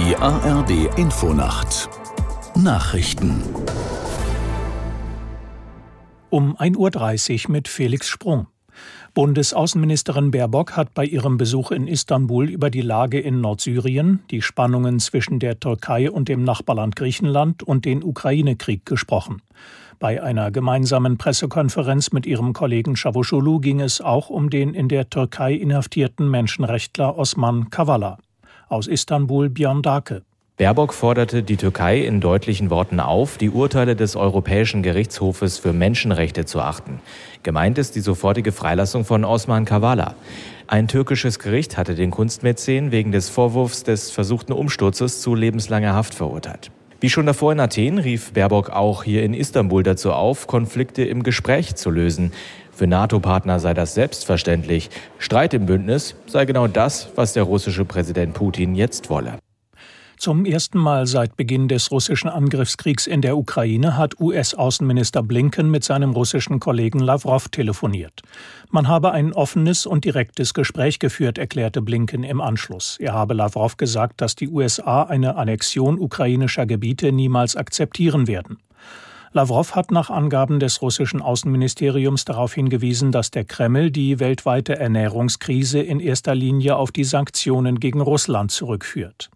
Die ARD Infonacht Nachrichten um 1:30 Uhr mit Felix Sprung. Bundesaußenministerin Baerbock hat bei ihrem Besuch in Istanbul über die Lage in Nordsyrien, die Spannungen zwischen der Türkei und dem Nachbarland Griechenland und den Ukraine-Krieg gesprochen. Bei einer gemeinsamen Pressekonferenz mit ihrem Kollegen Çavuşoğlu ging es auch um den in der Türkei inhaftierten Menschenrechtler Osman Kavala. Aus Istanbul Björn Dake. Baerbock forderte die Türkei in deutlichen Worten auf, die Urteile des Europäischen Gerichtshofes für Menschenrechte zu achten. Gemeint ist die sofortige Freilassung von Osman Kavala. Ein türkisches Gericht hatte den Kunstmäzen wegen des Vorwurfs des versuchten Umsturzes zu lebenslanger Haft verurteilt. Wie schon davor in Athen rief Baerbock auch hier in Istanbul dazu auf, Konflikte im Gespräch zu lösen. Für NATO-Partner sei das selbstverständlich. Streit im Bündnis sei genau das, was der russische Präsident Putin jetzt wolle. Zum ersten Mal seit Beginn des russischen Angriffskriegs in der Ukraine hat US-Außenminister Blinken mit seinem russischen Kollegen Lavrov telefoniert. Man habe ein offenes und direktes Gespräch geführt, erklärte Blinken im Anschluss. Er habe Lavrov gesagt, dass die USA eine Annexion ukrainischer Gebiete niemals akzeptieren werden. Lavrov hat nach Angaben des russischen Außenministeriums darauf hingewiesen, dass der Kreml die weltweite Ernährungskrise in erster Linie auf die Sanktionen gegen Russland zurückführt.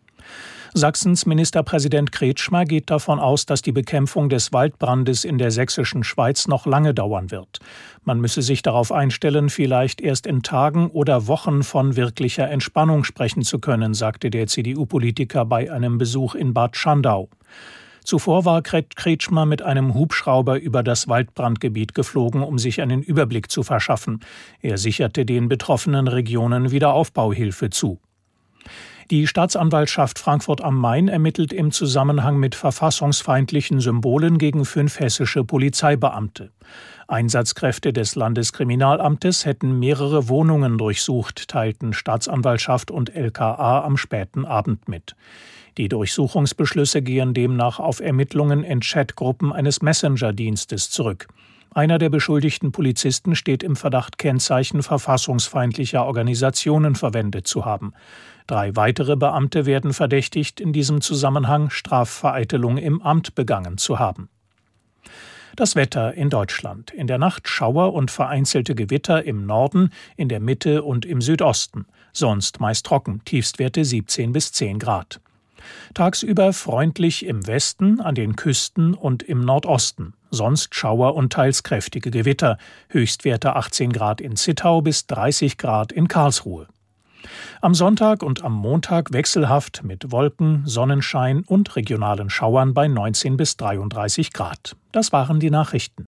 Sachsens Ministerpräsident Kretschmer geht davon aus, dass die Bekämpfung des Waldbrandes in der sächsischen Schweiz noch lange dauern wird. Man müsse sich darauf einstellen, vielleicht erst in Tagen oder Wochen von wirklicher Entspannung sprechen zu können, sagte der CDU-Politiker bei einem Besuch in Bad Schandau. Zuvor war Kretschmer mit einem Hubschrauber über das Waldbrandgebiet geflogen, um sich einen Überblick zu verschaffen. Er sicherte den betroffenen Regionen Wiederaufbauhilfe zu. Die Staatsanwaltschaft Frankfurt am Main ermittelt im Zusammenhang mit verfassungsfeindlichen Symbolen gegen 5 hessische Polizeibeamte. Einsatzkräfte des Landeskriminalamtes hätten mehrere Wohnungen durchsucht, teilten Staatsanwaltschaft und LKA am späten Abend mit. Die Durchsuchungsbeschlüsse gehen demnach auf Ermittlungen in Chatgruppen eines Messenger-Dienstes zurück. Einer der beschuldigten Polizisten steht im Verdacht, Kennzeichen verfassungsfeindlicher Organisationen verwendet zu haben. 3 weitere Beamte werden verdächtigt, in diesem Zusammenhang Strafvereitelung im Amt begangen zu haben. Das Wetter in Deutschland. In der Nacht Schauer und vereinzelte Gewitter im Norden, in der Mitte und im Südosten. Sonst meist trocken, Tiefstwerte 17 bis 10 Grad. Tagsüber freundlich im Westen, an den Küsten und im Nordosten. Sonst Schauer und teils kräftige Gewitter. Höchstwerte 18 Grad in Zittau bis 30 Grad in Karlsruhe. Am Sonntag und am Montag wechselhaft mit Wolken, Sonnenschein und regionalen Schauern bei 19 bis 33 Grad. Das waren die Nachrichten.